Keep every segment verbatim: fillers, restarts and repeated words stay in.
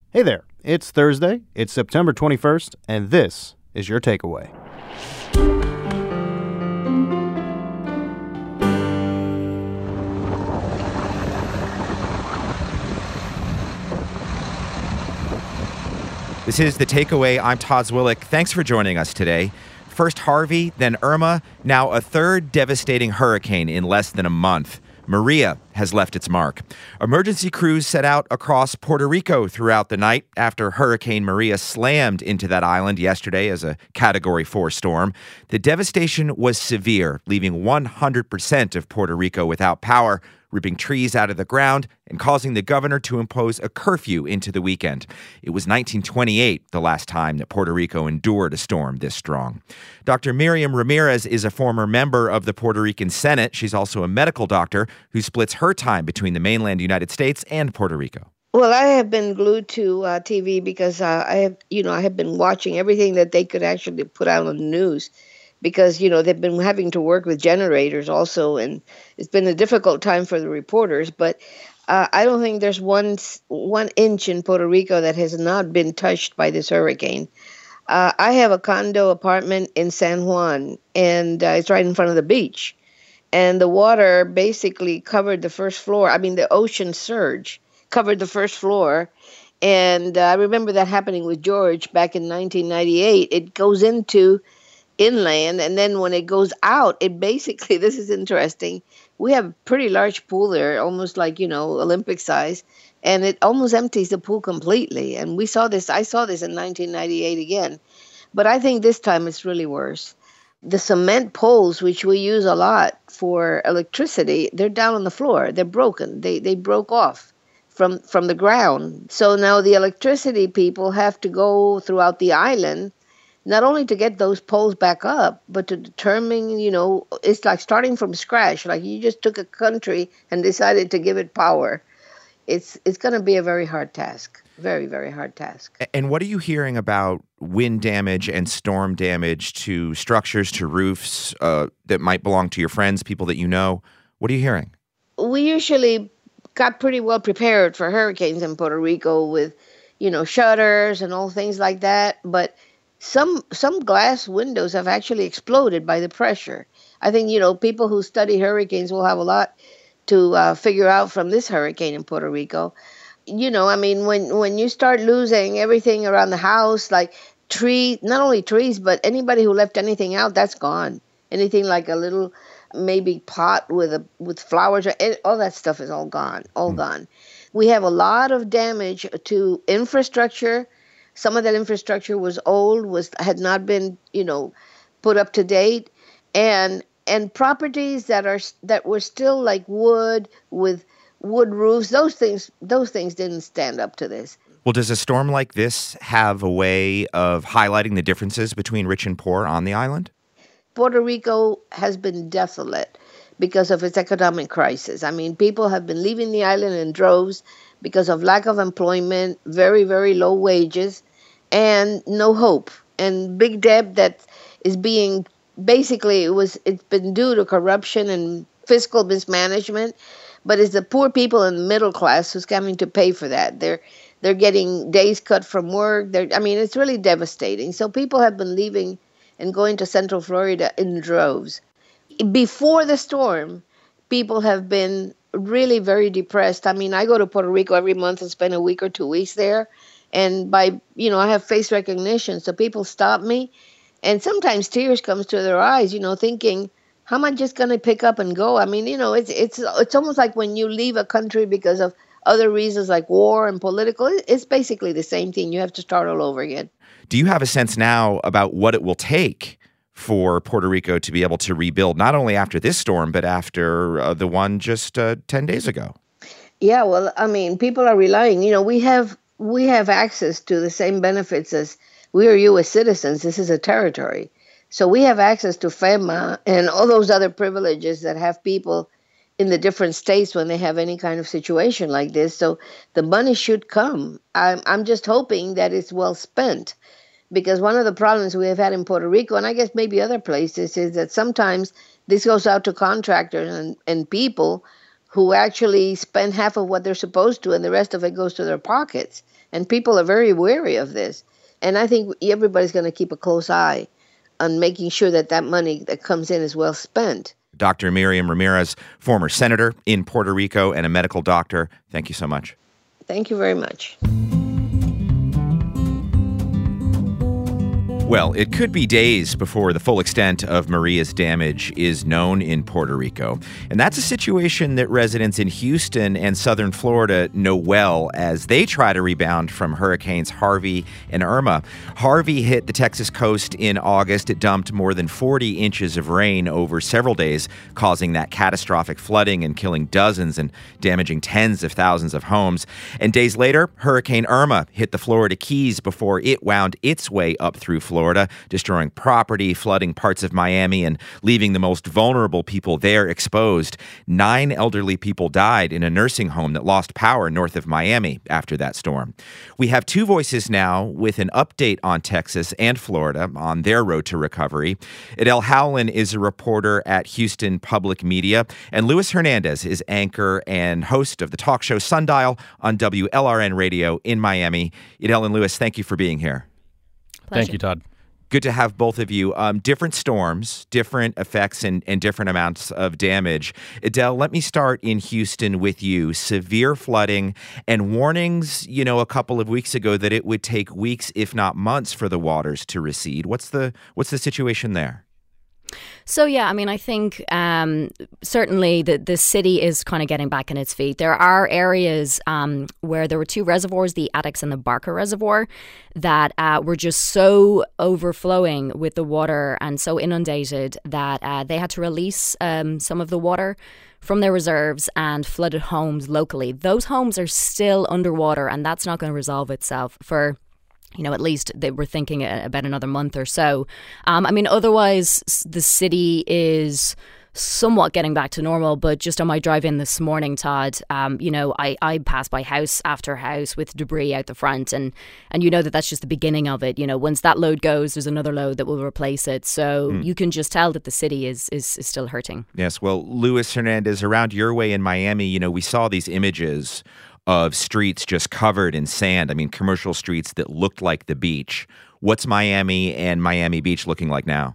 Hey there, it's Thursday, it's September twenty-first, and this is your takeaway. This is The Takeaway. I'm Todd Zwillich. Thanks for joining us today. First Harvey, then Irma, now a third devastating hurricane in less than a month. Maria has left its mark. Emergency crews set out across Puerto Rico throughout the night after Hurricane Maria slammed into that island yesterday as a Category four storm. The devastation was severe, leaving one hundred percent of Puerto Rico without power, ripping trees out of the ground and causing the governor to impose a curfew into the weekend. It was nineteen twenty-eight, the last time that Puerto Rico endured a storm this strong. Doctor Miriam Ramirez is a former member of the Puerto Rican Senate. She's also a medical doctor who splits her time between the mainland United States and Puerto Rico. Well, I have been glued to uh, T V because uh, I have, you know, I have been watching everything that they could actually put out on the news. Because, you know, they've been having to work with generators also, and it's been a difficult time for the reporters. But uh, I don't think there's one one inch in Puerto Rico that has not been touched by this hurricane. Uh, I have a condo apartment in San Juan, and uh, it's right in front of the beach. And the water basically covered the first floor. I mean, the ocean surge covered the first floor. And uh, I remember that happening with George back in nineteen ninety-eight. It goes into inland, and then when it goes out, it basically, this is interesting, we have a pretty large pool there, almost like, you know, Olympic size, and it almost empties the pool completely. And we saw this, I saw this in nineteen ninety-eight again, but I think this time it's really worse. The cement poles, which we use a lot for electricity, they're down on the floor, they're broken, they they broke off from from the ground. So now the electricity people have to go throughout the island not only to get those poles back up, but to determine, you know, it's like starting from scratch. Like you just took a country and decided to give it power. It's it's going to be a very hard task. Very, very hard task. And what are you hearing about wind damage and storm damage to structures, to roofs uh, that might belong to your friends, people that you know? What are you hearing? We usually got pretty well prepared for hurricanes in Puerto Rico with, you know, shutters and all things like that. But Some some glass windows have actually exploded by the pressure. I think, you know, people who study hurricanes will have a lot to uh, figure out from this hurricane in Puerto Rico. You know, I mean, when, when you start losing everything around the house, like tree, not only trees, but anybody who left anything out, that's gone. Anything like a little maybe pot with a with flowers, all that stuff is all gone, all mm. gone. We have a lot of damage to infrastructure. Some of that infrastructure was old, was had not been, you know, put up to date, and and properties that are that were still like wood with wood roofs. Those things, those things didn't stand up to this. Well, does a storm like this have a way of highlighting the differences between rich and poor on the island? Puerto Rico has been desolate because of its economic crisis. I mean, people have been leaving the island in droves because of lack of employment, very, very low wages, and no hope, and big debt that is being basically it was it's been due to corruption and fiscal mismanagement, but it's the poor people in the middle class who's coming to pay for that. They're they're getting days cut from work. They're, I mean, it's really devastating. So people have been leaving and going to Central Florida in droves. Before the storm, people have been really very depressed. I mean, I go to Puerto Rico every month and spend a week or two weeks there. And by, you know, I have face recognition, so people stop me, and sometimes tears comes to their eyes, you know, thinking, how am I just going to pick up and go? I mean, you know, it's it's it's almost like when you leave a country because of other reasons like war and political, it's basically the same thing. You have to start all over again. Do you have a sense now about what it will take for Puerto Rico to be able to rebuild, not only after this storm, but after uh, the one just uh, ten days ago? Yeah, well, I mean, people are relying, you know, we have we have access to the same benefits as we are U S citizens. This is a territory. So we have access to FEMA and all those other privileges that have people in the different states when they have any kind of situation like this. So the money should come. I'm, I'm just hoping that it's well spent, because one of the problems we have had in Puerto Rico, and I guess maybe other places, is that sometimes this goes out to contractors and, and people who actually spend half of what they're supposed to, and the rest of it goes to their pockets. And people are very wary of this. And I think everybody's going to keep a close eye on making sure that that money that comes in is well spent. Doctor Miriam Ramirez, former senator in Puerto Rico and a medical doctor, thank you so much. Thank you very much. Well, it could be days before the full extent of Maria's damage is known in Puerto Rico. And that's a situation that residents in Houston and southern Florida know well as they try to rebound from hurricanes Harvey and Irma. Harvey hit the Texas coast in August. It dumped more than forty inches of rain over several days, causing that catastrophic flooding and killing dozens and damaging tens of thousands of homes. And days later, Hurricane Irma hit the Florida Keys before it wound its way up through Florida. Florida, destroying property, flooding parts of Miami, and leaving the most vulnerable people there exposed. Nine elderly people died in a nursing home that lost power north of Miami after that storm. We have two voices now with an update on Texas and Florida on their road to recovery. Adele Howland is a reporter at Houston Public Media, and Luis Hernandez is anchor and host of the talk show Sundial on W L R N Radio in Miami. Adele and Luis, thank you for being here. Pleasure. Thank you, Todd. Good to have both of you. Um, different storms, different effects, and, and different amounts of damage. Adele, let me start in Houston with you. Severe flooding and warnings, you know, a couple of weeks ago that it would take weeks, if not months, for the waters to recede. What's the what's the situation there? So, yeah, I mean, I think um, certainly the, the city is kind of getting back on its feet. There are areas um, where there were two reservoirs, the Addicks and the Barker Reservoir, that uh, were just so overflowing with the water and so inundated that uh, they had to release um, some of the water from their reserves and flooded homes locally. Those homes are still underwater, and that's not going to resolve itself for you know, at least they were thinking about another month or so. Um, I mean, otherwise, the city is somewhat getting back to normal. But just on my drive in this morning, Todd, um, you know, I, I passed by house after house with debris out the front. And, and you know that that's just the beginning of it. You know, once that load goes, there's another load that will replace it. So mm. you can just tell that the city is, is, is still hurting. Yes. Well, Luis Hernandez, around your way in Miami, you know, we saw these images of streets just covered in sand. I mean, commercial streets that looked like the beach. What's Miami and Miami Beach looking like now?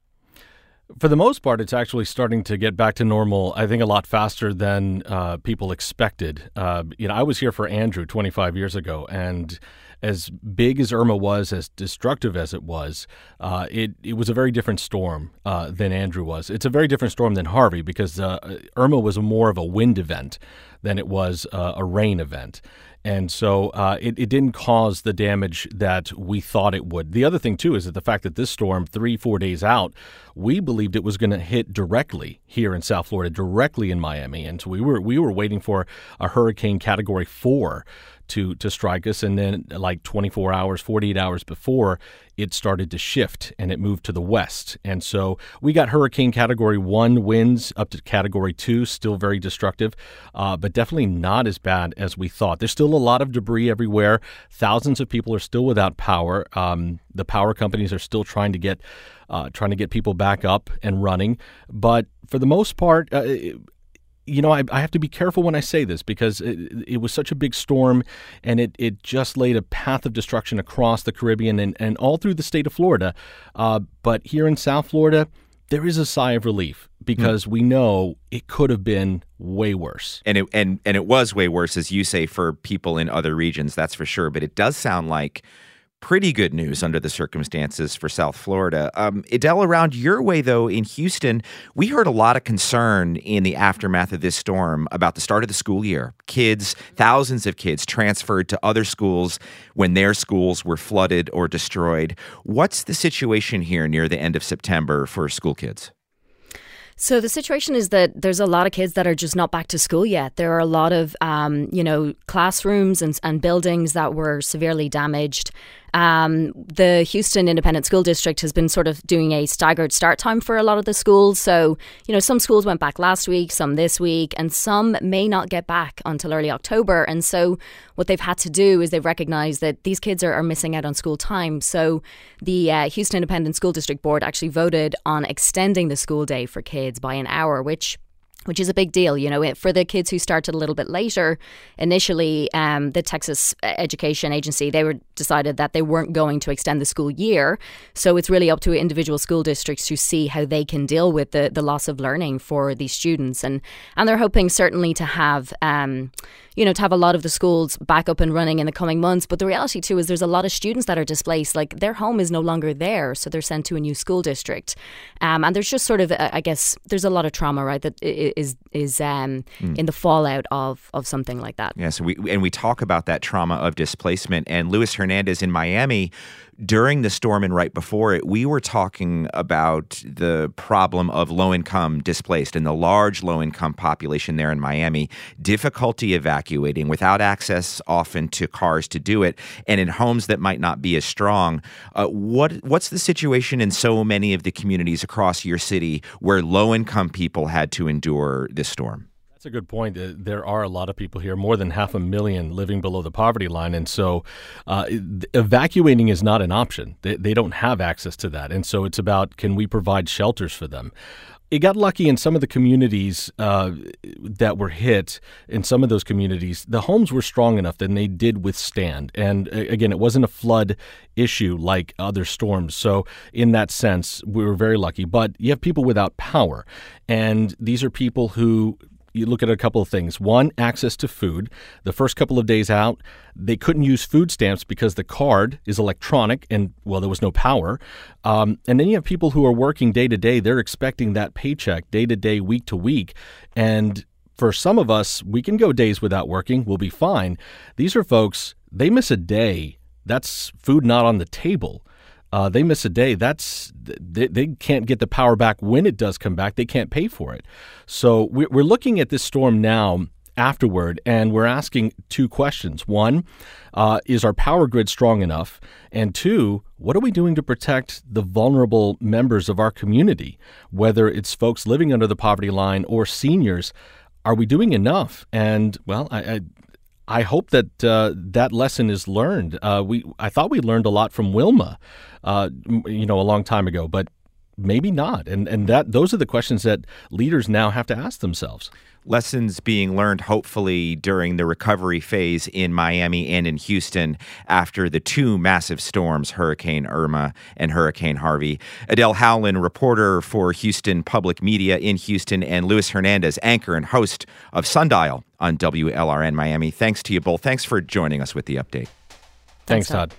For the most part, it's actually starting to get back to normal, I think, a lot faster than uh, people expected. Uh, you know, I was here for Andrew twenty-five years ago, and as big as Irma was, as destructive as it was, uh, it, it was a very different storm uh, than Andrew was. It's a very different storm than Harvey because uh, Irma was more of a wind event than it was uh, a rain event. And so uh, it, it didn't cause the damage that we thought it would. The other thing, too, is that the fact that this storm, three, four days out, we believed it was going to hit directly here in South Florida, directly in Miami. And so we were we were waiting for a hurricane category four to to strike us. And then like twenty-four hours, forty-eight hours before, it started to shift and it moved to the west. And so we got hurricane category one winds up to category two, still very destructive, uh, but definitely not as bad as we thought. There's still a lot of debris everywhere. Thousands of people are still without power. Um, the power companies are still trying to get uh, trying to get people back up and running. But for the most part, uh, it, You know, I, I have to be careful when I say this because it, it was such a big storm and it, it just laid a path of destruction across the Caribbean and, and all through the state of Florida. Uh, but here in South Florida, there is a sigh of relief because mm. we know it could have been way worse. And it, and, and it was way worse, as you say, for people in other regions, that's for sure. But it does sound like pretty good news under the circumstances for South Florida. Um, Adele, around your way, though, in Houston, we heard a lot of concern in the aftermath of this storm about the start of the school year. Kids, thousands of kids transferred to other schools when their schools were flooded or destroyed. What's the situation here near the end of September for school kids? So the situation is that there's a lot of kids that are just not back to school yet. There are a lot of, um, you know, classrooms and, and buildings that were severely damaged. Um, the Houston Independent School District has been sort of doing a staggered start time for a lot of the schools. So, you know, some schools went back last week, some this week, and some may not get back until early October. And so what they've had to do is they've recognized that these kids are, are missing out on school time. So the uh, Houston Independent School District Board actually voted on extending the school day for kids by an hour, which which is a big deal. You know, for the kids who started a little bit later, initially um, the Texas Education Agency, they were decided that they weren't going to extend the school year. So it's really up to individual school districts to see how they can deal with the, the loss of learning for these students. And, and they're hoping certainly to have, um, you know, to have a lot of the schools back up and running in the coming months. But the reality too is there's a lot of students that are displaced, like their home is no longer there. So they're sent to a new school district. Um, and there's just sort of, I guess, there's a lot of trauma, right, that is is um, mm. in the fallout of of something like that. Yeah, so we, and we talk about that trauma of displacement. And Luis Hernandez in Miami, during the storm and right before it, we were talking about the problem of low-income displaced and the large low-income population there in Miami, difficulty evacuating without access often to cars to do it, and in homes that might not be as strong. Uh, what What's the situation in so many of the communities across your city where low-income people had to endure this storm? That's a good point. Uh, there are a lot of people here, more than half a million living below the poverty line. And so uh, evacuating is not an option. They, they don't have access to that. And so it's about, can we provide shelters for them? It got lucky in some of the communities uh, that were hit. In some of those communities, the homes were strong enough that they did withstand. And uh, again, it wasn't a flood issue like other storms. So in that sense, we were very lucky. But you have people without power. And these are people who, you look at a couple of things. One, access to food. The first couple of days out, they couldn't use food stamps because the card is electronic and, well, there was no power. Um, and then you have people who are working day to day. They're expecting that paycheck day to day, week to week. And for some of us, we can go days without working. We'll be fine. These are folks, they miss a day. That's food not on the table. Uh, they miss a day. That's they, they can't get the power back when it does come back. They can't pay for it. So we're, we're looking at this storm now afterward, and we're asking two questions. One, uh, is our power grid strong enough? And two, what are we doing to protect the vulnerable members of our community, whether it's folks living under the poverty line or seniors? Are we doing enough? And, well, I... I I hope that uh, that lesson is learned. Uh, we I thought we learned a lot from Wilma, uh, you know, a long time ago, but maybe not. And and that those are the questions that leaders now have to ask themselves. Lessons being learned, hopefully, during the recovery phase in Miami and in Houston after the two massive storms, Hurricane Irma and Hurricane Harvey. Adele Howland, reporter for Houston Public Media in Houston, and Luis Hernandez, anchor and host of Sundial on W L R N Miami. Thanks to you both. Thanks for joining us with the update. Thanks, Todd.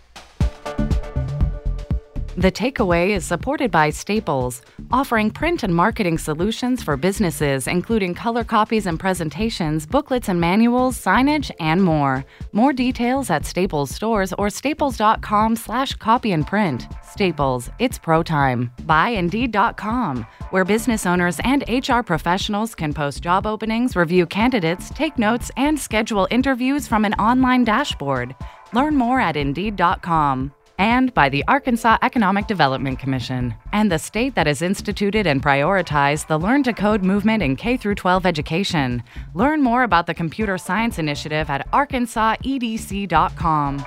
The Takeaway is supported by Staples, offering print and marketing solutions for businesses, including color copies and presentations, booklets and manuals, signage, and more. More details at Staples stores or staples.com slash copy and print. Staples, it's pro time. Buy Indeed dot com, where business owners and H R professionals can post job openings, review candidates, take notes, and schedule interviews from an online dashboard. Learn more at Indeed dot com. And by the Arkansas Economic Development Commission and the state that has instituted and prioritized the Learn to Code movement in K through twelve education. Learn more about the Computer Science Initiative at arkansas e d c dot com.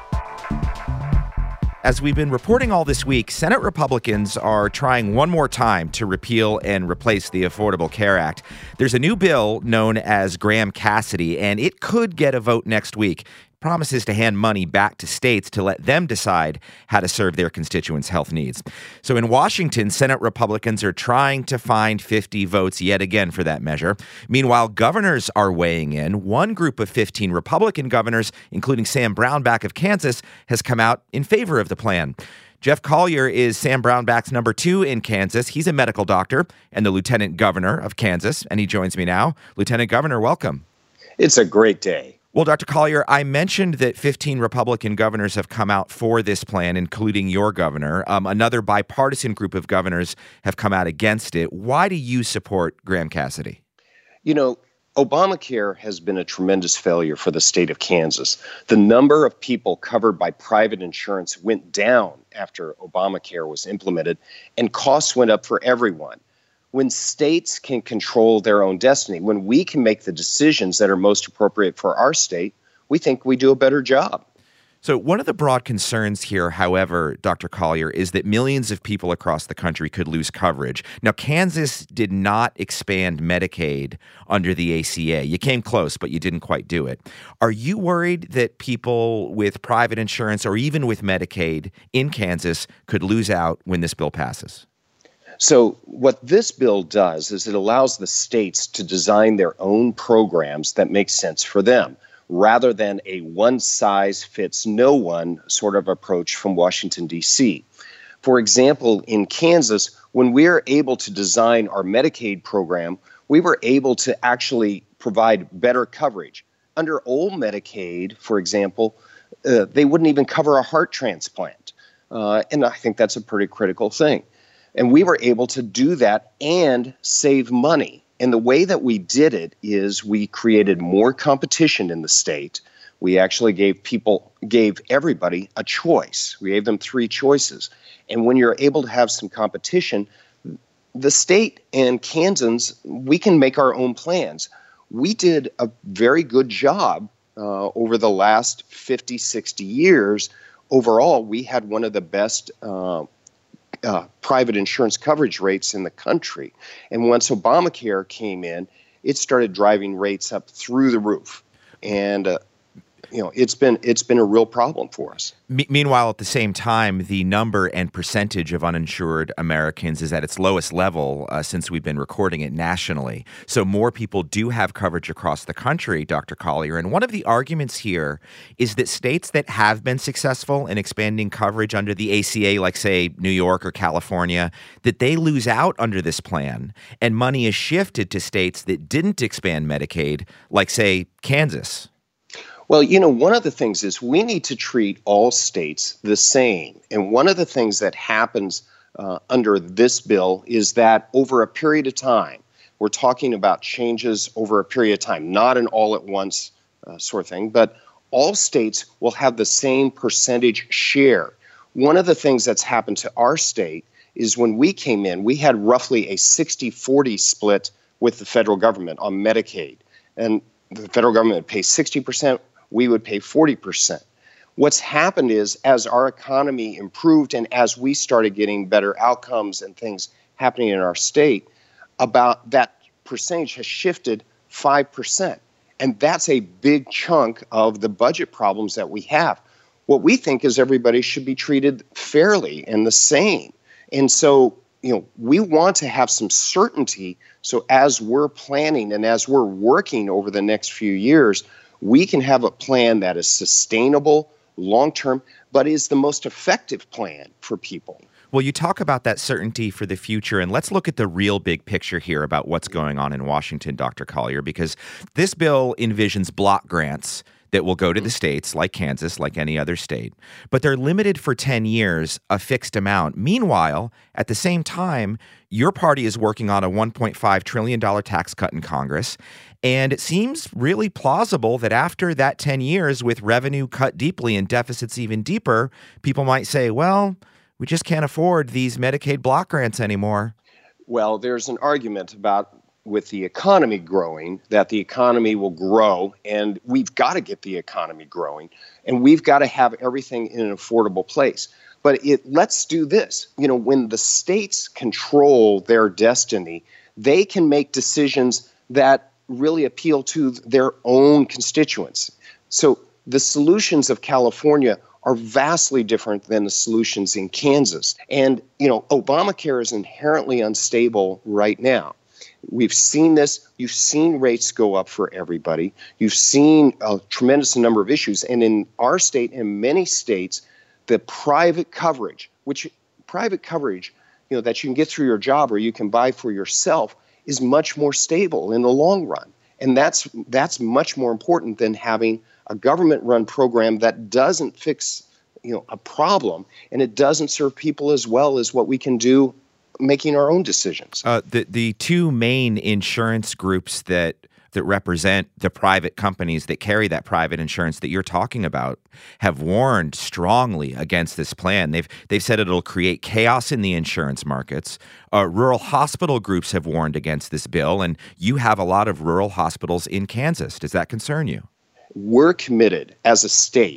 As we've been reporting all this week, Senate Republicans are trying one more time to repeal and replace the Affordable Care Act. There's a new bill known as Graham-Cassidy, and it could get a vote next week. Promises to hand money back to states to let them decide how to serve their constituents' health needs. So in Washington, Senate Republicans are trying to find fifty votes yet again for that measure. Meanwhile, governors are weighing in. One group of fifteen Republican governors, including Sam Brownback of Kansas, has come out in favor of the plan. Jeff Collier is Sam Brownback's number two in Kansas. He's a medical doctor and the lieutenant governor of Kansas, and he joins me now. Lieutenant Governor, welcome. It's a great day. Well, Doctor Collier, I mentioned that fifteen Republican governors have come out for this plan, including your governor. Um, another bipartisan group of governors have come out against it. Why do you support Graham-Cassidy? You know, Obamacare has been a tremendous failure for the state of Kansas. The number of people covered by private insurance went down after Obamacare was implemented, and costs went up for everyone. When states can control their own destiny, when we can make the decisions that are most appropriate for our state, we think we do a better job. So one of the broad concerns here, however, Doctor Collier, is that millions of people across the country could lose coverage. Now, Kansas did not expand Medicaid under the A C A. You came close, but you didn't quite do it. Are you worried that people with private insurance or even with Medicaid in Kansas could lose out when this bill passes? So what this bill does is it allows the states to design their own programs that make sense for them, rather than a one-size-fits-no-one sort of approach from Washington, D C. For example, in Kansas, when we were able to design our Medicaid program, we were able to actually provide better coverage. Under old Medicaid, for example, uh, they wouldn't even cover a heart transplant. Uh, and I think that's a pretty critical thing. And we were able to do that and save money. And the way that we did it is we created more competition in the state. We actually gave people, gave everybody a choice. We gave them three choices. And when you're able to have some competition, the state and Kansans, we can make our own plans. We did a very good job uh, over the last fifty, sixty years. Overall, we had one of the best uh, Uh, private insurance coverage rates in the country. And once Obamacare came in, it started driving rates up through the roof. And, uh, you know, it's been it's been a real problem for us. Me- meanwhile, at the same time, the number and percentage of uninsured Americans is at its lowest level uh, since we've been recording it nationally. So more people do have coverage across the country, Doctor Collier. And one of the arguments here is that states that have been successful in expanding coverage under the A C A, like, say, New York or California, that they lose out under this plan, and money is shifted to states that didn't expand Medicaid, like, say, Kansas. Well, you know, one of the things is we need to treat all states the same. And one of the things that happens uh, under this bill is that over a period of time, we're talking about changes over a period of time, not an all-at-once uh, sort of thing, but all states will have the same percentage share. One of the things that's happened to our state is when we came in, we had roughly a sixty forty split with the federal government on Medicaid. And the federal government would pay sixty percent. We would pay forty percent. What's happened is as our economy improved and as we started getting better outcomes and things happening in our state, about that percentage has shifted five percent. And that's a big chunk of the budget problems that we have. What we think is everybody should be treated fairly and the same. And so, you know, we want to have some certainty. So as we're planning and as we're working over the next few years, we can have a plan that is sustainable, long-term, but is the most effective plan for people. Well, you talk about that certainty for the future, and let's look at the real big picture here about what's going on in Washington, Doctor Collier, because this bill envisions block grants that will go to the states like Kansas, like any other state, but they're limited for ten years, a fixed amount. Meanwhile, at the same time, your party is working on a one point five trillion dollars tax cut in Congress, and it seems really plausible that after that ten years, with revenue cut deeply and deficits even deeper, people might say, well, we just can't afford these Medicaid block grants anymore. Well, there's an argument about with the economy growing, that the economy will grow, and we've got to get the economy growing, and we've got to have everything in an affordable place. But it let's do this. You know, when the states control their destiny, they can make decisions that really appeal to their own constituents. So the solutions of California are vastly different than the solutions in Kansas. And, you know, Obamacare is inherently unstable right now. We've seen this. You've seen rates go up for everybody. You've seen a tremendous number of issues. And in our state and many states, the private coverage, which private coverage, you know, that you can get through your job or you can buy for yourself is much more stable in the long run. And that's that's much more important than having a government-run program that doesn't fix, you know, a problem, and it doesn't serve people as well as what we can do making our own decisions. Uh, the the two main insurance groups that that represent the private companies that carry that private insurance that you're talking about have warned strongly against this plan. They've they've said it'll create chaos in the insurance markets. Uh, rural hospital groups have warned against this bill, and you have a lot of rural hospitals in Kansas. Does that concern you? We're committed as a state.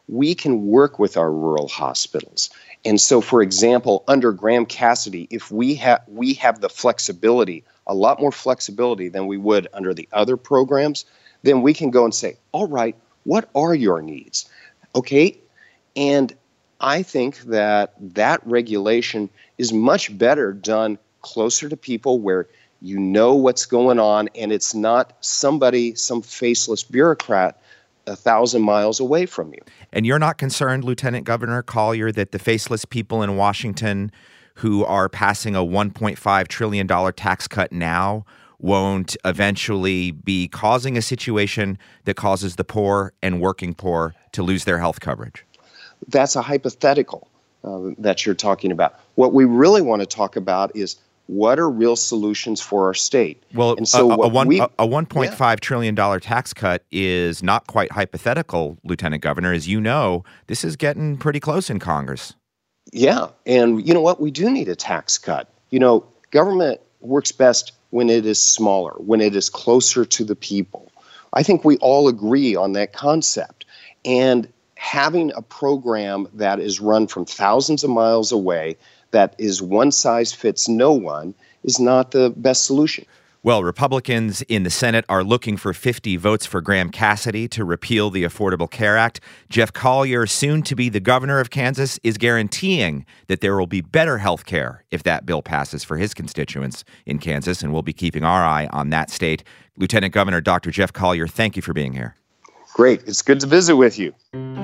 we can work with our rural hospitals. And so, for example, under Graham Cassidy, if we have we have the flexibility, a lot more flexibility than we would under the other programs, then we can go and say, all right, what are your needs? Okay. And I think that that regulation is much better done closer to people where you know what's going on, and it's not somebody, some faceless bureaucrat a thousand miles away from you. And you're not concerned, Lieutenant Governor Collier, that the faceless people in Washington who are passing a one point five trillion dollars tax cut now won't eventually be causing a situation that causes the poor and working poor to lose their health coverage? That's a hypothetical uh, that you're talking about. What we really want to talk about is what are real solutions for our state? Well, and so a, a, what one, we, a, a one point five yeah. trillion dollars tax cut is not quite hypothetical, Lieutenant Governor. As you know, this is getting pretty close in Congress. Yeah. And you know what? We do need a tax cut. You know, government works best when it is smaller, when it is closer to the people. I think we all agree on that concept. And having a program that is run from thousands of miles away, that is one size fits no one, is not the best solution. Well, Republicans in the Senate are looking for fifty votes for Graham Cassidy to repeal the Affordable Care Act. Jeff Collier, soon to be the governor of Kansas, is guaranteeing that there will be better health care if that bill passes for his constituents in Kansas, and we'll be keeping our eye on that state. Lieutenant Governor Doctor Jeff Collier, thank you for being here. Great. It's good to visit with you.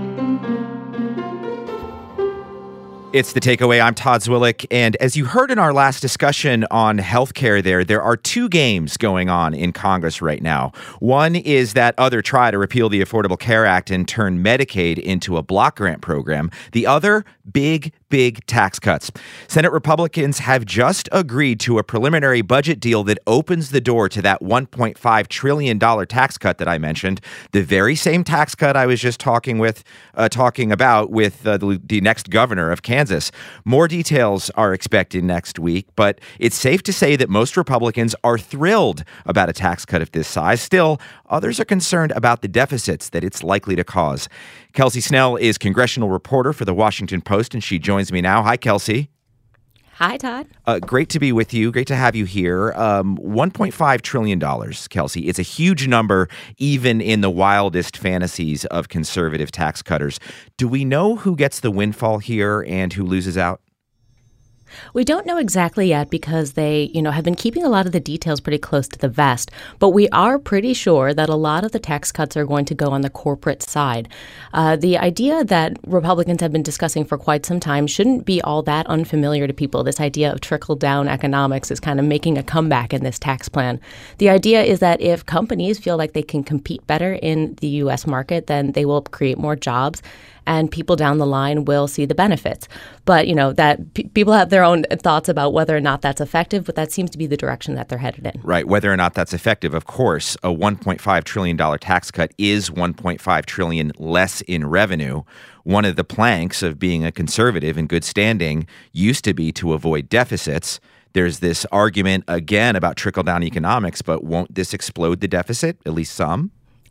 It's The Takeaway. I'm Todd Zwillich. And as you heard in our last discussion on healthcare there, there are two games going on in Congress right now. One is that other try to repeal the Affordable Care Act and turn Medicaid into a block grant program. The other, big, big tax cuts. Senate Republicans have just agreed to a preliminary budget deal that opens the door to that one point five trillion dollars tax cut that I mentioned, the very same tax cut I was just talking with, uh, talking about with uh, the, the next governor of Kansas. More details are expected next week, but it's safe to say that most Republicans are thrilled about a tax cut of this size. Still, others are concerned about the deficits that it's likely to cause. Kelsey Snell is congressional reporter for The Washington Post, and she joins me now. Hi, Kelsey. Hi, Todd. Uh, great to be with you. Great to have you here. Um, one point five trillion dollars, Kelsey. It's a huge number, even in the wildest fantasies of conservative tax cutters. Do we know who gets the windfall here and who loses out? We don't know exactly yet because they, you know, have been keeping a lot of the details pretty close to the vest. But we are pretty sure that a lot of the tax cuts are going to go on the corporate side. Uh, the idea that Republicans have been discussing for quite some time shouldn't be all that unfamiliar to people. This idea of trickle-down economics is kind of making a comeback in this tax plan. The idea is that if companies feel like they can compete better in the U S market, then they will create more jobs, and people down the line will see the benefits. But, you know, that p- people have their own thoughts about whether or not that's effective, but that seems to be the direction that they're headed in. Right. Whether or not that's effective, of course, a one point five trillion dollars tax cut is one point five trillion dollars less in revenue. One of the planks of being a conservative in good standing used to be to avoid deficits. There's this argument, again, about trickle-down economics, but won't this explode the deficit, at least some?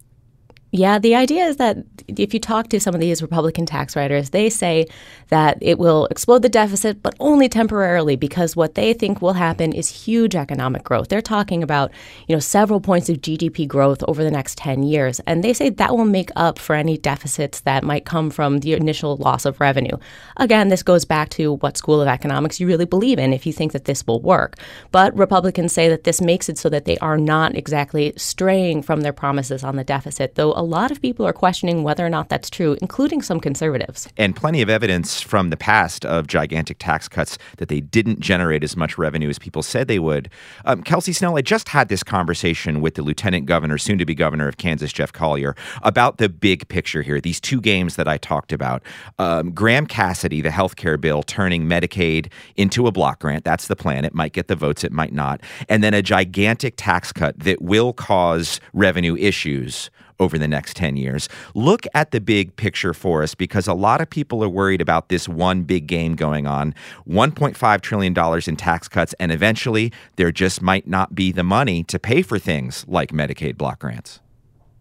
Yeah, the idea is that if you talk to some of these Republican tax writers, they say that it will explode the deficit, but only temporarily, because what they think will happen is huge economic growth. They're talking about, you know, several points of G D P growth over the next ten years. And they say that will make up for any deficits that might come from the initial loss of revenue. Again, this goes back to what school of economics you really believe in if you think that this will work. But Republicans say that this makes it so that they are not exactly straying from their promises on the deficit, though a lot of people are questioning whether or not that's true, including some conservatives. And plenty of evidence from the past of gigantic tax cuts that they didn't generate as much revenue as people said they would. Um, Kelsey Snell, I just had this conversation with the lieutenant governor, soon-to-be governor of Kansas, Jeff Collier, about the big picture here, these two games that I talked about. Um, Graham Cassidy, the health care bill, turning Medicaid into a block grant. That's the plan. It might get the votes. It might not. And then a gigantic tax cut that will cause revenue issues over the next ten years. Look at the big picture for us, because a lot of people are worried about this one big game going on, one point five trillion dollars in tax cuts, and eventually there just might not be the money to pay for things like Medicaid block grants.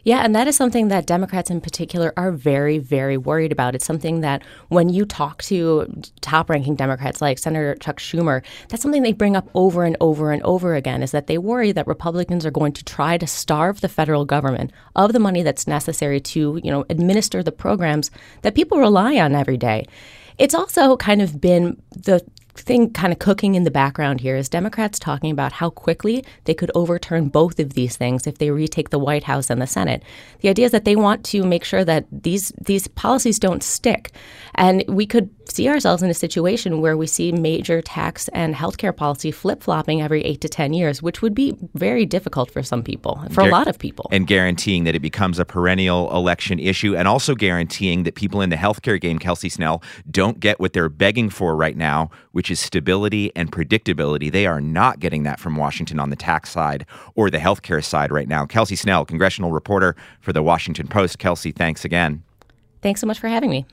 Yeah, and that is something that Democrats in particular are very, very worried about. It's something that when you talk to top-ranking Democrats like Senator Chuck Schumer, that's something they bring up over and over and over again, is that they worry that Republicans are going to try to starve the federal government of the money that's necessary to, you know, administer the programs that people rely on every day. It's also kind of been the thing kind of cooking in the background here is Democrats talking about how quickly they could overturn both of these things if they retake the White House and the Senate. The idea is that they want to make sure that these these policies don't stick. And we could see ourselves in a situation where we see major tax and healthcare policy flip-flopping every eight to ten years, which would be very difficult for some people, for Gar- a lot of people. And guaranteeing that it becomes a perennial election issue, and also guaranteeing that people in the healthcare game, Kelsey Snell, don't get what they're begging for right now, which is stability and predictability. They are not getting that from Washington on the tax side or the healthcare side right now. Kelsey Snell, congressional reporter for the Washington Post. Kelsey, thanks again. Thanks so much for having me.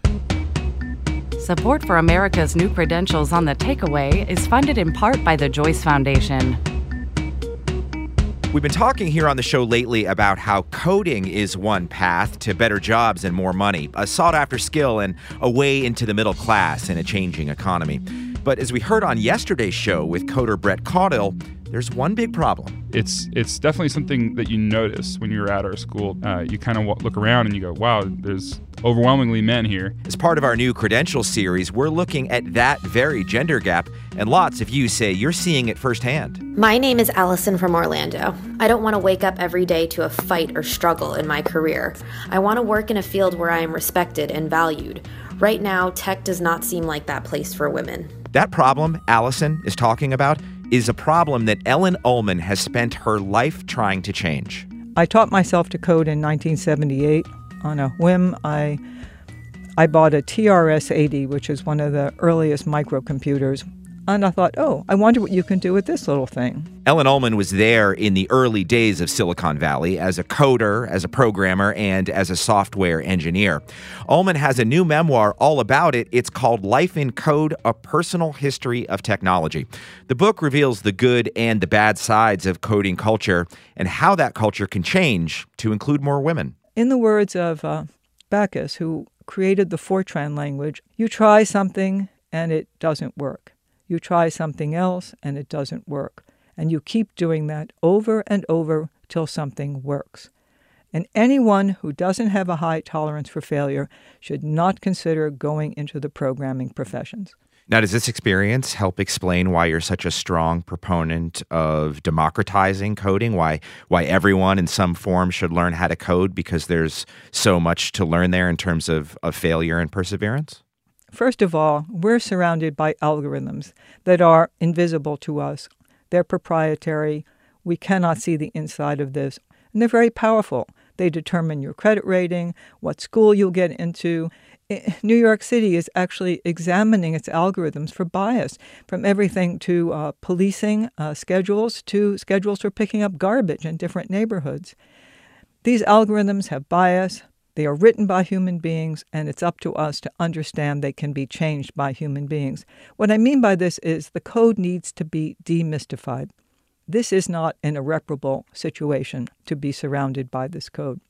Support for America's New Credentials on The Takeaway is funded in part by the Joyce Foundation. We've been talking here on the show lately about how coding is one path to better jobs and more money, a sought-after skill and a way into the middle class in a changing economy. But as we heard on yesterday's show with coder Brett Caudill, there's one big problem. It's it's definitely something that you notice when you're at our school. Uh, you kind of look around and you go, wow, there's overwhelmingly men here. As part of our new credential series, we're looking at that very gender gap, and lots of you say you're seeing it firsthand. My name is Allison from Orlando. I don't want to wake up every day to a fight or struggle in my career. I want to work in a field where I am respected and valued. Right now, tech does not seem like that place for women. That problem Allison is talking about is a problem that Ellen Ullman has spent her life trying to change. I taught myself to code in nineteen seventy-eight. On a whim, I I bought a T R S eighty, which is one of the earliest microcomputers. And I thought, oh, I wonder what you can do with this little thing. Ellen Ullman was there in the early days of Silicon Valley as a coder, as a programmer, and as a software engineer. Ullman has a new memoir all about it. It's called Life in Code, A Personal History of Technology. The book reveals the good and the bad sides of coding culture and how that culture can change to include more women. In the words of uh, Backus, who created the Fortran language, you try something and it doesn't work. You try something else and it doesn't work. And you keep doing that over and over till something works. And anyone who doesn't have a high tolerance for failure should not consider going into the programming professions. Now, does this experience help explain why you're such a strong proponent of democratizing coding, why why everyone in some form should learn how to code, because there's so much to learn there in terms of, of failure and perseverance? First of all, we're surrounded by algorithms that are invisible to us. They're proprietary. We cannot see the inside of this. And they're very powerful. They determine your credit rating, what school you'll get into. New York City is actually examining its algorithms for bias, from everything to uh, policing uh, schedules to schedules for picking up garbage in different neighborhoods. These algorithms have bias. They are written by human beings, and it's up to us to understand they can be changed by human beings. What I mean by this is the code needs to be demystified. This is not an irreparable situation to be surrounded by this code.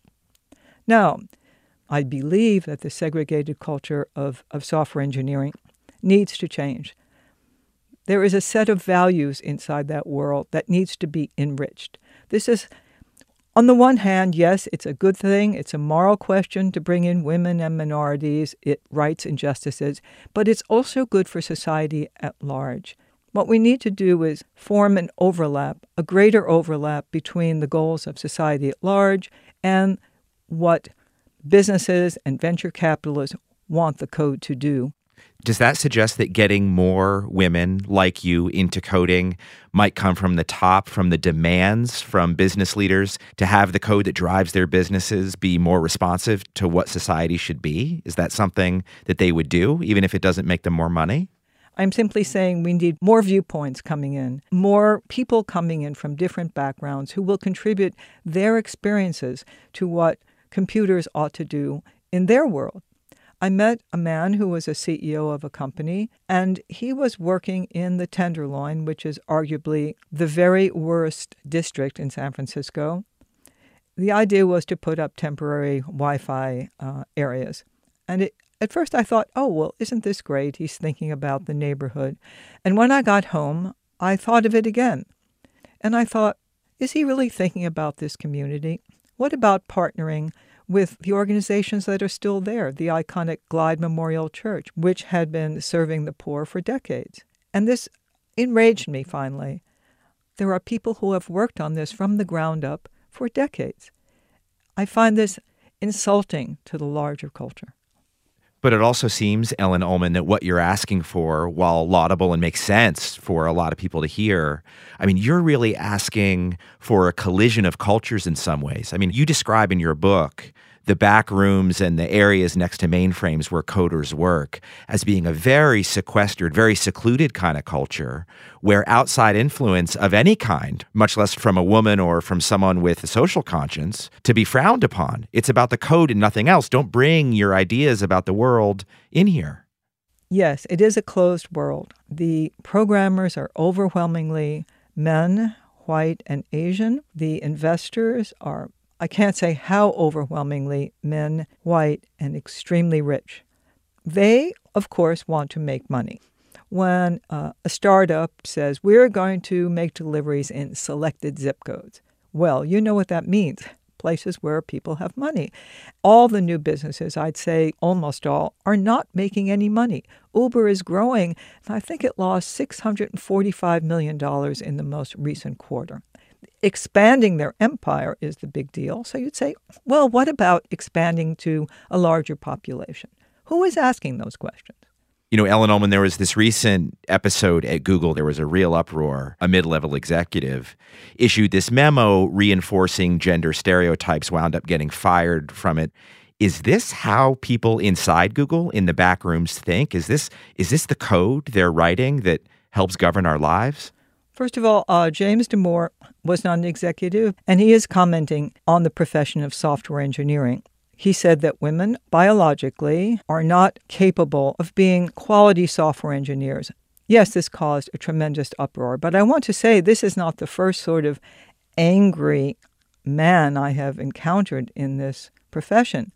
Now, I believe that the segregated culture of, of software engineering needs to change. There is a set of values inside that world that needs to be enriched. This is On the one hand, yes, it's a good thing. It's a moral question to bring in women and minorities, it rights and justices, but it's also good for society at large. What we need to do is form an overlap, a greater overlap between the goals of society at large and what businesses and venture capitalists want the code to do. Does that suggest that getting more women like you into coding might come from the top, from the demands from business leaders to have the code that drives their businesses be more responsive to what society should be? Is that something that they would do, even if it doesn't make them more money? I'm simply saying we need more viewpoints coming in, more people coming in from different backgrounds who will contribute their experiences to what computers ought to do in their world. I met a man who was a C E O of a company, and he was working in the Tenderloin, which is arguably the very worst district in San Francisco. The idea was to put up temporary Wi-Fi uh, areas. And it, at first I thought, oh, well, isn't this great? He's thinking about the neighborhood. And when I got home, I thought of it again. And I thought, is he really thinking about this community? What about partnering with the organizations that are still there, the iconic Glide Memorial Church, which had been serving the poor for decades? And this enraged me finally. There are people who have worked on this from the ground up for decades. I find this insulting to the larger culture. But it also seems, Ellen Ullman, that what you're asking for, while laudable and makes sense for a lot of people to hear, I mean, you're really asking for a collision of cultures in some ways. I mean, you describe in your book the back rooms and the areas next to mainframes where coders work as being a very sequestered, very secluded kind of culture where outside influence of any kind, much less from a woman or from someone with a social conscience, to be frowned upon. It's about the code and nothing else. Don't bring your ideas about the world in here. Yes, it is a closed world. The programmers are overwhelmingly men, white and Asian. The investors are, I can't say how overwhelmingly, men, white, and extremely rich. They, of course, want to make money. When uh, a startup says, we're going to make deliveries in selected zip codes, well, you know what that means. Places where people have money. All the new businesses, I'd say almost all, are not making any money. Uber is growing, and I think it lost six hundred forty-five million dollars in the most recent quarter. Expanding their empire is the big deal. So you'd say, well, what about expanding to a larger population? Who is asking those questions? You know, Ellen Ullman, there was this recent episode at Google. There was a real uproar. A mid-level executive issued this memo reinforcing gender stereotypes, wound up getting fired from it. Is this how people inside Google in the back rooms think? Is this is this the code they're writing that helps govern our lives? First of all, uh, James Damore was not an executive, and he is commenting on the profession of software engineering. He said that women, biologically, are not capable of being quality software engineers. Yes, this caused a tremendous uproar, but I want to say this is not the first sort of angry man I have encountered in this profession.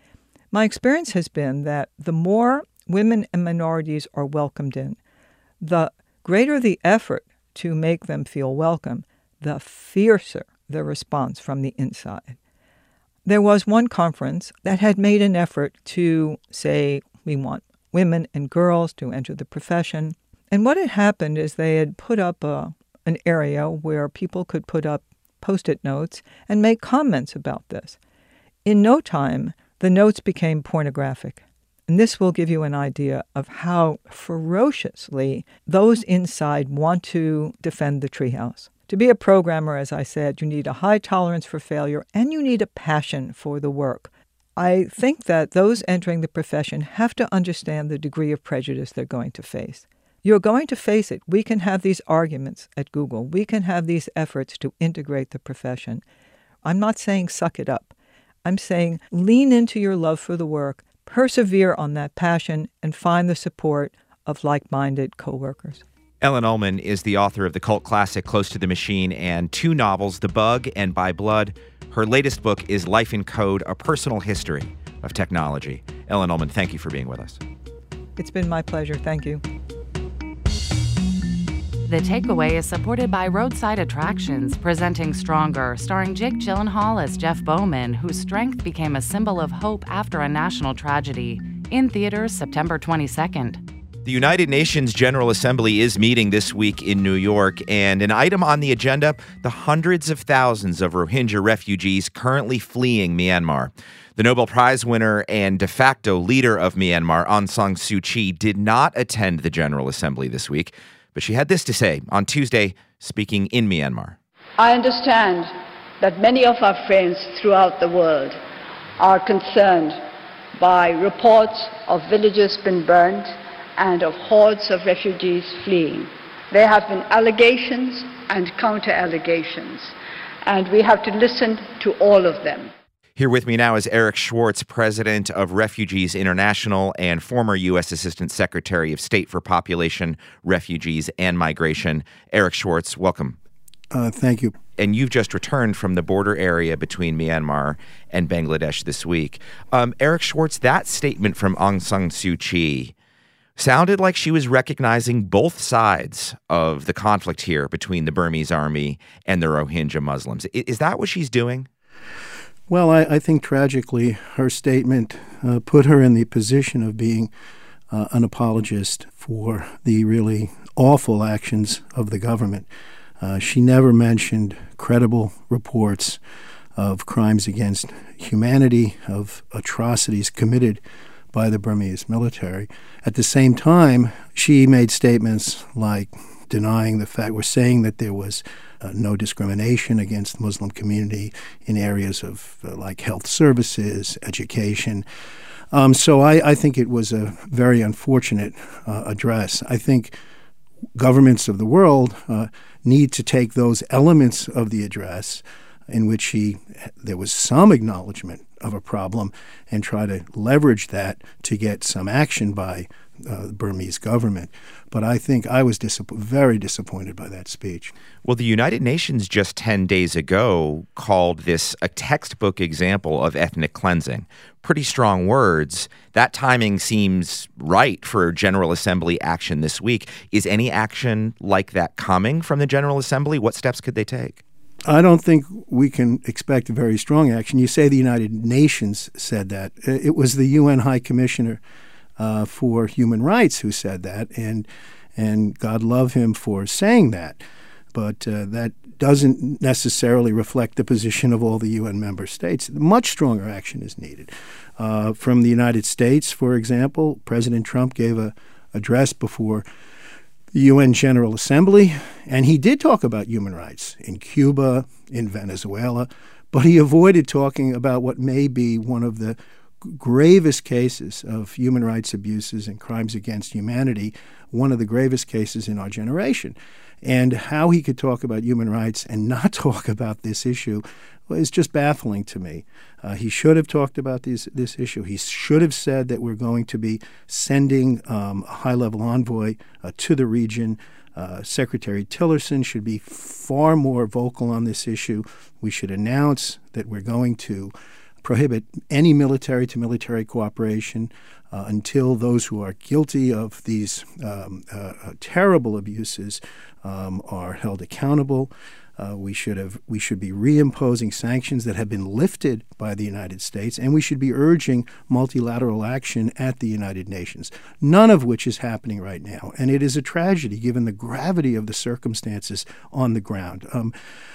My experience has been that the more women and minorities are welcomed in, the greater the effort to make them feel welcome, the fiercer the response from the inside. There was one conference that had made an effort to say, we want women and girls to enter the profession. And what had happened is they had put up a, an area where people could put up Post-it notes and make comments about this. In no time, the notes became pornographic. And this will give you an idea of how ferociously those inside want to defend the treehouse. To be a programmer, as I said, you need a high tolerance for failure and you need a passion for the work. I think that those entering the profession have to understand the degree of prejudice they're going to face. You're going to face it. We can have these arguments at Google. We can have these efforts to integrate the profession. I'm not saying suck it up. I'm saying lean into your love for the work, persevere on that passion, and find the support of like-minded coworkers. Ellen Ullman is the author of the cult classic Close to the Machine and two novels, The Bug and By Blood. Her latest book is Life in Code, A Personal History of Technology. Ellen Ullman, thank you for being with us. It's been my pleasure. Thank you. The Takeaway is supported by Roadside Attractions, presenting Stronger, starring Jake Gyllenhaal as Jeff Bowman, whose strength became a symbol of hope after a national tragedy. In theaters September twenty-second. The United Nations General Assembly is meeting this week in New York, and an item on the agenda, the hundreds of thousands of Rohingya refugees currently fleeing Myanmar. The Nobel Prize winner and de facto leader of Myanmar, Aung San Suu Kyi, did not attend the General Assembly this week, but she had this to say on Tuesday, speaking in Myanmar. I understand that many of our friends throughout the world are concerned by reports of villages being burned and of hordes of refugees fleeing. There have been allegations and counter-allegations, and we have to listen to all of them. Here with me now is Eric Schwartz, president of Refugees International and former U S Assistant Secretary of State for Population, Refugees, and Migration. Eric Schwartz, welcome. Uh, thank you. And you've just returned from the border area between Myanmar and Bangladesh this week. Um, Eric Schwartz, that statement from Aung San Suu Kyi sounded like she was recognizing both sides of the conflict here between the Burmese army and the Rohingya Muslims. Is that what she's doing? Well, I, I think tragically her statement uh, put her in the position of being uh, an apologist for the really awful actions of the government. Uh, she never mentioned credible reports of crimes against humanity, of atrocities committed by the Burmese military. At the same time, she made statements like denying the fact, or saying that there was uh, no discrimination against the Muslim community in areas of uh, like health services, education. Um, so I, I think it was a very unfortunate uh, address. I think governments of the world uh, need to take those elements of the address in which she, there was some acknowledgement of a problem, and try to leverage that to get some action by uh, the Burmese government. But I think I was disapp- very disappointed by that speech. Well, the United Nations just ten days ago called this a textbook example of ethnic cleansing. Pretty strong words. That timing seems right for General Assembly action this week. Is any action like that coming from the General Assembly? What steps could they take? I don't think we can expect very strong action. You say the United Nations said that. It was the U N High Commissioner uh, for Human Rights who said that, and and God love him for saying that. But uh, that doesn't necessarily reflect the position of all the U N member states. Much stronger action is needed. Uh, from the United States, for example, President Trump gave a address before the U N General Assembly, and he did talk about human rights in Cuba, in Venezuela, but he avoided talking about what may be one of the gravest cases of human rights abuses and crimes against humanity, one of the gravest cases in our generation. And how he could talk about human rights and not talk about this issue is just baffling to me. Uh, he should have talked about these, this issue. He should have said that we're going to be sending um, a high-level envoy uh, to the region. Uh, Secretary Tillerson should be far more vocal on this issue. We should announce that we're going to prohibit any military-to-military cooperation uh, until those who are guilty of these um, uh, uh, terrible abuses um, are held accountable. Uh, we should have we should be reimposing sanctions that have been lifted by the United States, and we should be urging multilateral action at the United Nations, none of which is happening right now. And it is a tragedy given the gravity of the circumstances on the ground. Um,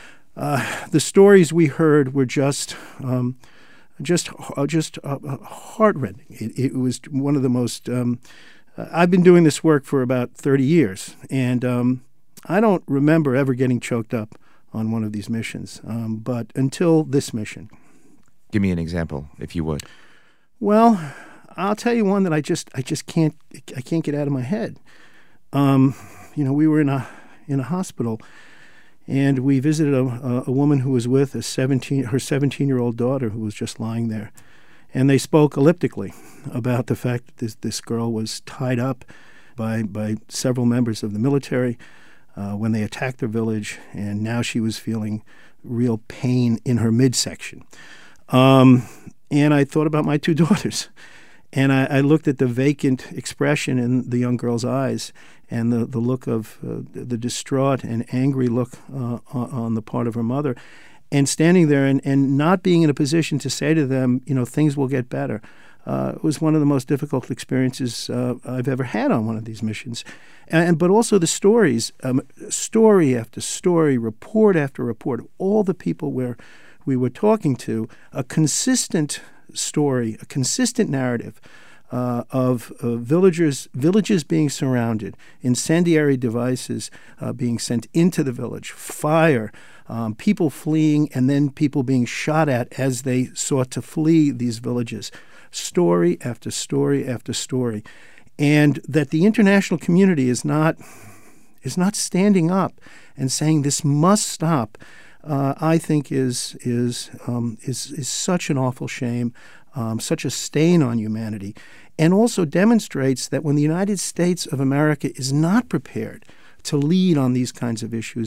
uh, the stories we heard were just um, just uh, just uh, heartrending. It, it was one of the most. Um, uh, I've been doing this work for about thirty years, and um, I don't remember ever getting choked up on one of these missions, um, but until this mission. Give me an example, if you would. Well, I'll tell you one that I just I just can't I can't get out of my head. Um, you know, we were in a in a hospital, and we visited a, a woman who was with a seventeen her seventeen-year-old daughter who was just lying there, and they spoke elliptically about the fact that this this girl was tied up by by several members of the military Uh, when they attacked their village, and now she was feeling real pain in her midsection. Um, and I thought about my two daughters, and I, I looked at the vacant expression in the young girl's eyes and the, the look of uh, the distraught and angry look uh, on the part of her mother, and standing there and, and not being in a position to say to them, you know, things will get better. Uh, it was one of the most difficult experiences uh, I've ever had on one of these missions. And, but also the stories, um, story after story, report after report, all the people where we were talking to, a consistent story, a consistent narrative uh, of uh, villagers, villages being surrounded, incendiary devices uh, being sent into the village, fire, um, people fleeing, and then people being shot at as they sought to flee these villages. Story after story after story, and that the international community is not is not standing up and saying this must stop. Uh, I think is is um, is is such an awful shame, um, such a stain on humanity, and also demonstrates that when the United States of America is not prepared to lead on these kinds of issues,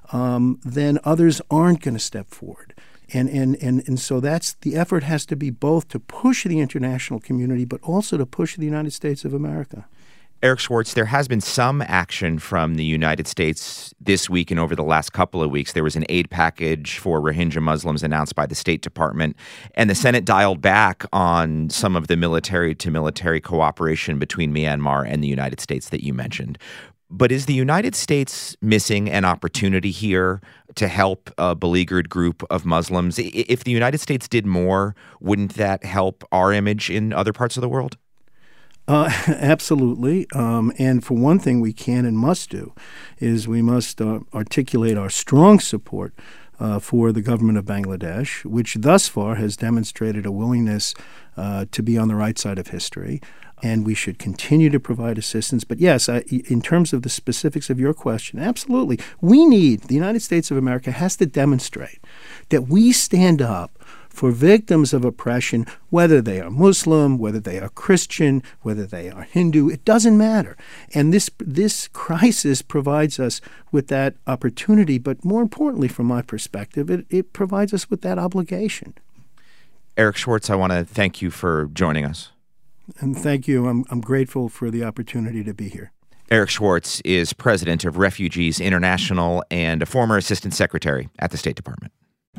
um, then others aren't going to step forward. And, and, and, and so that's the effort has to be both to push the international community, but also to push the United States of America. Eric Schwartz, there has been some action from the United States this week and over the last couple of weeks. There was an aid package for Rohingya Muslims announced by the State Department, and the Senate dialed back on some of the military-to-military cooperation between Myanmar and the United States that you mentioned. But is the United States missing an opportunity here to help a beleaguered group of Muslims? If the United States did more, wouldn't that help our image in other parts of the world? Uh, absolutely. Um, and for one thing we can and must do is we must uh, articulate our strong support uh, for the government of Bangladesh, which thus far has demonstrated a willingness uh, to be on the right side of history. And we should continue to provide assistance. But yes, I, in terms of the specifics of your question, absolutely. We need, the United States of America has to demonstrate that we stand up for victims of oppression, whether they are Muslim, whether they are Christian, whether they are Hindu, it doesn't matter. And this this crisis provides us with that opportunity, but more importantly, from my perspective, it, it provides us with that obligation. Eric Schwartz, I want to thank you for joining us. And thank you. I'm, I'm grateful for the opportunity to be here. Eric Schwartz is president of Refugees International and a former assistant secretary at the State Department.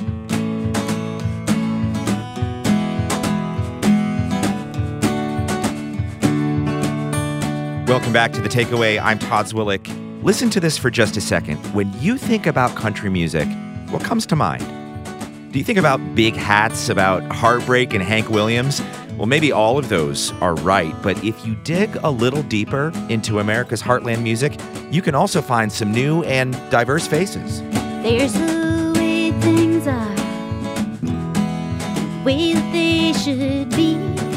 Welcome back to The Takeaway. I'm Todd Zwillich. Listen to this for just a second. When you think about country music, what comes to mind? Do you think about big hats, about heartbreak and Hank Williams? Well, maybe all of those are right, but if you dig a little deeper into America's heartland music, you can also find some new and diverse faces. There's the way things are, the way that they should be.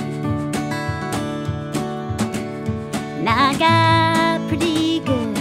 And I got pretty good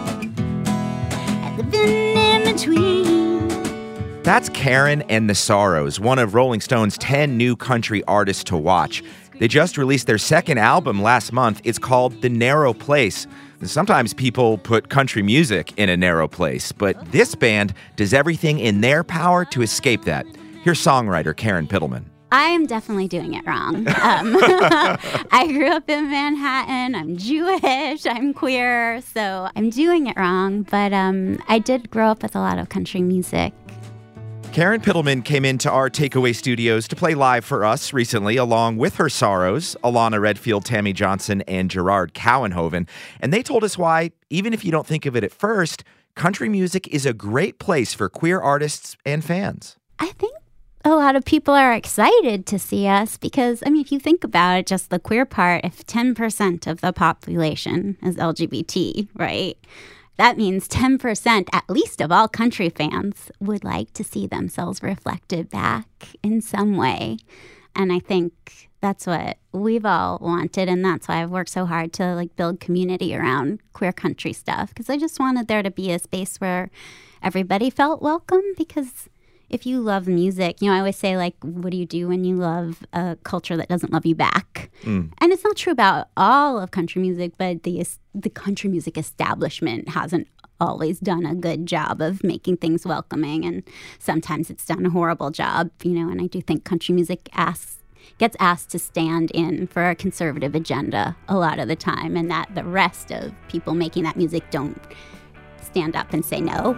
at living in between. That's Karen and the Sorrows, one of Rolling Stone's ten new country artists to watch. They just released their second album last month. It's called The Narrow Place. Sometimes people put country music in a narrow place, but this band does everything in their power to escape that. Here's songwriter Karen Piddleman. I am definitely doing it wrong. Um, I grew up in Manhattan. I'm Jewish. I'm queer. So I'm doing it wrong. But um, I did grow up with a lot of country music. Karen Piddleman came into our Takeaway studios to play live for us recently, along with her Sorrows, Alana Redfield, Tammy Johnson, and Gerard Cowenhoven. And they told us why, even if you don't think of it at first, country music is a great place for queer artists and fans. I think a lot of people are excited to see us because, I mean, if you think about it, just the queer part, if ten percent of the population is L G B T, right? That means ten percent, at least, of all country fans would like to see themselves reflected back in some way. And I think that's what we've all wanted, and that's why I've worked so hard to like build community around queer country stuff, because I just wanted there to be a space where everybody felt welcome. Because if you love music, you know, I always say, like, what do you do when you love a culture that doesn't love you back? Mm. And it's not true about all of country music, but the the country music establishment hasn't always done a good job of making things welcoming, and sometimes it's done a horrible job, you know, and I do think country music asks, gets asked to stand in for a conservative agenda a lot of the time, and that the rest of people making that music don't stand up and say no.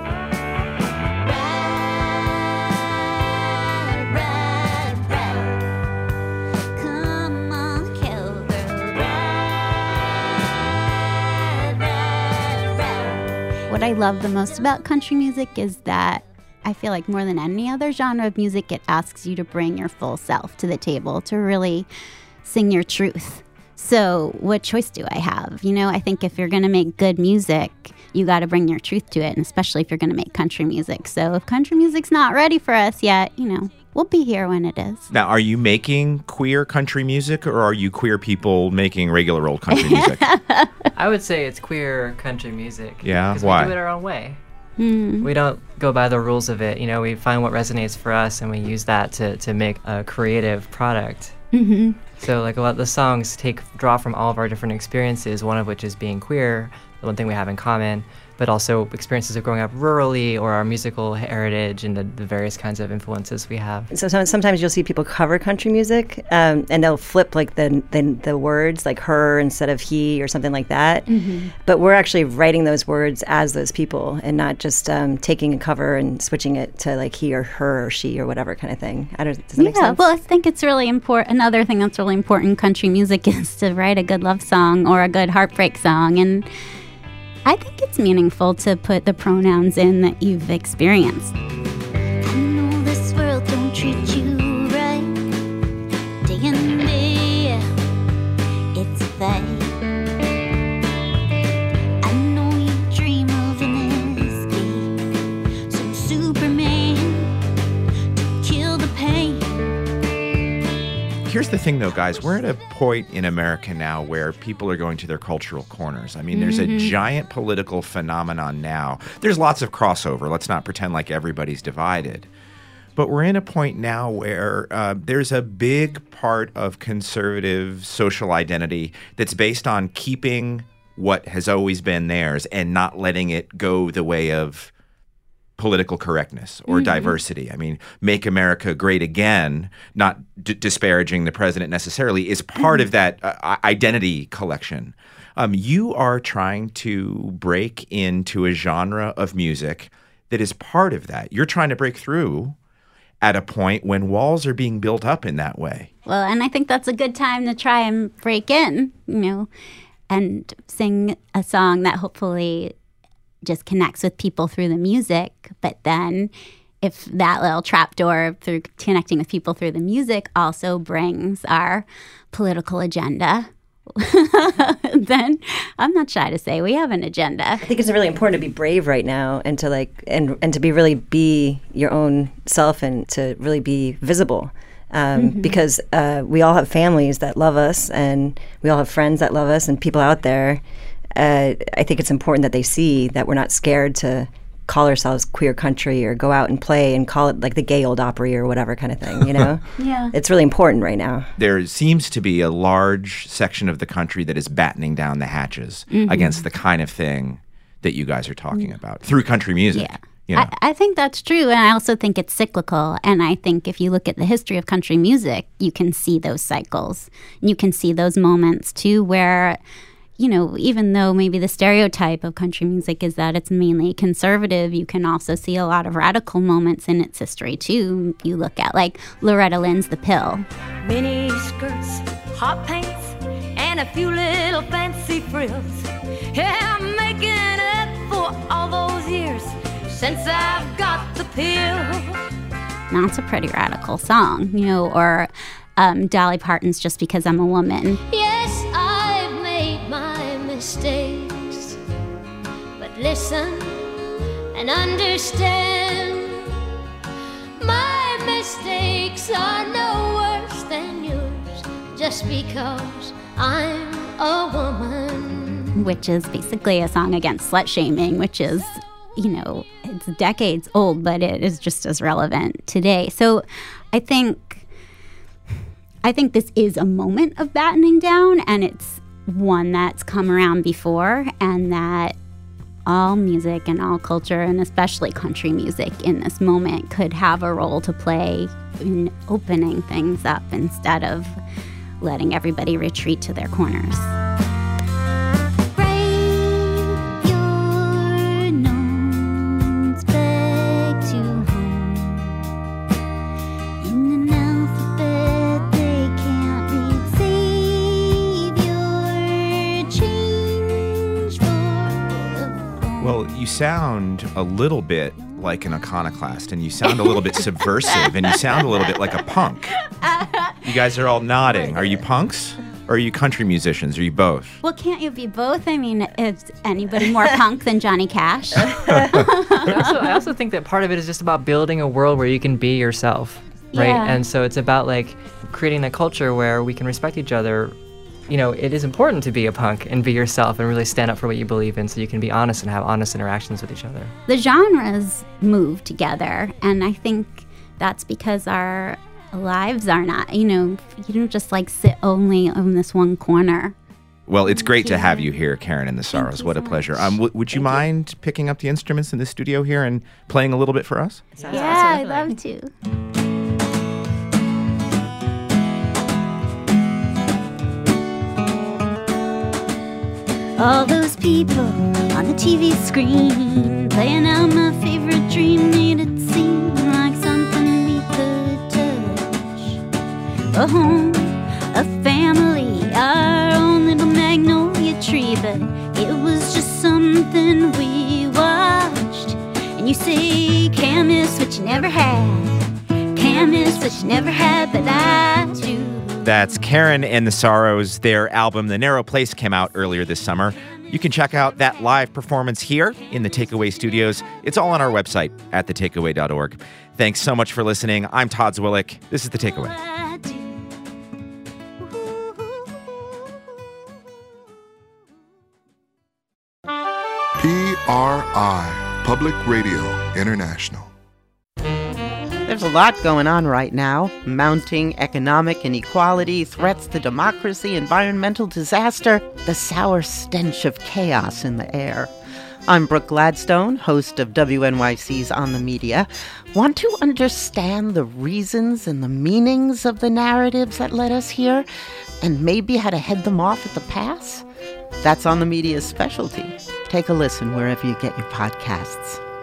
What I love the most about country music is that I feel like more than any other genre of music, it asks you to bring your full self to the table, to really sing your truth. So what choice do I have? You know, I think if you're going to make good music, you got to bring your truth to it, and especially if you're going to make country music. So if country music's not ready for us yet, you know, we'll be here when it is. Now, are you making queer country music, or are you queer people making regular old country music? I would say it's queer country music. Yeah, because why? we do it our own way. Mm. We don't go by the rules of it. You know, we find what resonates for us, and we use that to, to make a creative product. Mm-hmm. So, like, a lot of the songs take draw from all of our different experiences, one of which is being queer, the one thing we have in common. but also experiences of growing up rurally or our musical heritage and the, the various kinds of influences we have. So some- sometimes you'll see people cover country music, um, and they'll flip like the, the the words, like her instead of he or something like that. Mm-hmm. But we're actually writing those words as those people, and not just um, taking a cover and switching it to like he or her or she or whatever kind of thing. I don't. Does that Yeah, make sense? well, I think it's really important. Another thing that's really important in country music is to write a good love song or a good heartbreak song, and I think it's meaningful to put the pronouns in that you've experienced. I know this world don't treat you right. Day and day, it's a fight. I know you dream of an escape, some Superman to kill the pain. Here's the thing, though, guys. We're at a point in America now where people are going to their cultural corners. I mean, there's Mhm. a giant political phenomenon now. There's lots of crossover. Let's not pretend like everybody's divided. But we're in a point now where uh, there's a big part of conservative social identity that's based on keeping what has always been theirs and not letting it go the way of political correctness or Mhm. diversity. I mean, make America great again, not d- disparaging the president necessarily, is part of that uh, identity collection. Um, you are trying to break into a genre of music that is part of that. You're trying to break through at a point when walls are being built up in that way. Well, and I think that's a good time to try and break in, you know, and sing a song that hopefully just connects with people through the music. But then if that little trapdoor through connecting with people through the music also brings our political agenda, then I'm not shy to say we have an agenda. I think it's really important to be brave right now and to like and and to be really be your own self and to really be visible. Um, Mhm. Because uh, we all have families that love us and we all have friends that love us and people out there. Uh, I think it's important that they see that we're not scared to call ourselves queer country or go out and play and call it like the gay old Opry or whatever kind of thing, you know? Yeah. It's really important right now. There seems to be a large section of the country that is battening down the hatches Mhm. against the kind of thing that you guys are talking about through country music. Yeah. You know? I, I think that's true, and I also think it's cyclical. And I think if you look at the history of country music, you can see those cycles. You can see those moments too, where, you know, even though maybe the stereotype of country music is that it's mainly conservative, you can also see a lot of radical moments in its history too. You look at like Loretta Lynn's "The Pill." Mini skirts, hot pants, and a few little fancy frills. Yeah, I'm making up for all those years since I've got the pill. That's a pretty radical song, you know, or um, Dolly Parton's "Just Because I'm a Woman." Yes, I've made my mistakes, but listen and understand. My mistakes are no worse than yours, just because I'm a woman. Which is basically a song against slut shaming, which is, you know, it's decades old, but it is just as relevant today. So I think I think this is a moment of battening down, and it's one that's come around before, and that all music and all culture, and especially country music in this moment, could have a role to play in opening things up instead of letting everybody retreat to their corners. Well, you sound a little bit like an iconoclast, and you sound a little bit subversive, and you sound a little bit like a punk. You guys are all nodding. Are you punks? Or are you country musicians? Are you both? Well, can't you be both? I mean, is anybody more punk than Johnny Cash? But also, I also think that part of it is just about building a world where you can be yourself, right? Yeah. And so it's about like creating a culture where we can respect each other. You know, it is important to be a punk and be yourself and really stand up for what you believe in so you can be honest and have honest interactions with each other. The genres move together, and I think that's because our lives are not, you know, you don't just like sit only in this one corner. Well, it's great to have you here, Karen and the Sorrows. What a pleasure. Um, w- would you mind picking up the instruments in the studio here and playing a little bit for us? Yeah, I'd love to. All those people on the T V screen playing out my favorite dream made it seem like something we could touch. A home, a family, our own little magnolia tree, but it was just something we watched. And you say, can't miss what you never had, can't miss what you never had, but I do. That's Karen and the Sorrows. Their album, The Narrow Place, came out earlier this summer. You can check out that live performance here in the Takeaway Studios. It's all on our website at the takeaway dot org. Thanks so much for listening. I'm Todd Zwillich. This is The Takeaway. P R I, Public Radio International. There's a lot going on right now. Mounting economic inequality, threats to democracy, environmental disaster, the sour stench of chaos in the air. I'm Brooke Gladstone, host of W N Y C's On the Media. Want to understand the reasons and the meanings of the narratives that led us here, and maybe how to head them off at the pass? That's On the Media's specialty. Take a listen wherever you get your podcasts.